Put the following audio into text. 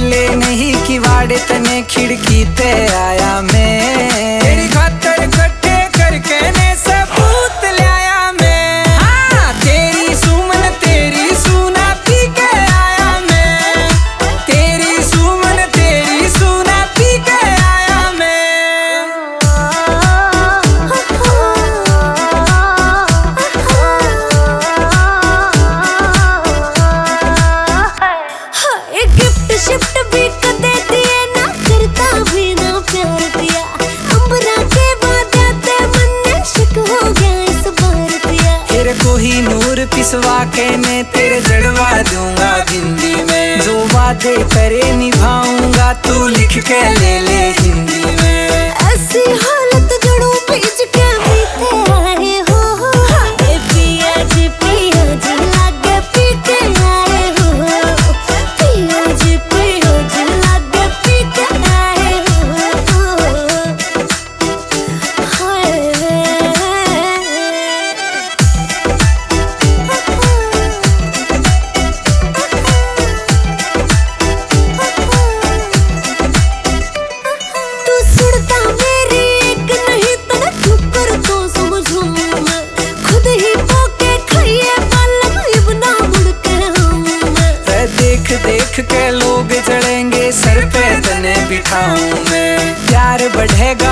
खोले नहीं किवाड़े तने खिड़की ते आया मैं, तेरी खातर इकट्ठे करके ने सबूत ले आया मैं। हाँ तेरी सुमन तेरी सूना पी के आया मैं, तेरी सुमन तेरी सूना पी के आया मैं। गिफ्ट शिफ्ट भी कदे दिए ना, करता भी ना प्यार पिया। अंबरा के वादे ते मन शक हो गया इस बार पिया। तेरे को ही नूर पिसवा के मैं तेरे जड़वा दूंगा जिंदगी में, जो वादे करे निभाऊंगा तू लिख के ले ले हिंदी में। ऐसी हालत जड़ों बीच के बीते आए हो, पिया जी लागे पी के आए हो, पिया जी लागे पी के आए हो। तू सुनता मेरी एक नहीं तना चुप कर तो समझूं मैं, खुद ही पोके खाइए बालम इबना मुड़ के हूँ मैं। देख देख के लोग जड़ेंगे सर पे तने बिठाऊं मैं, प्यार बढ़ेगा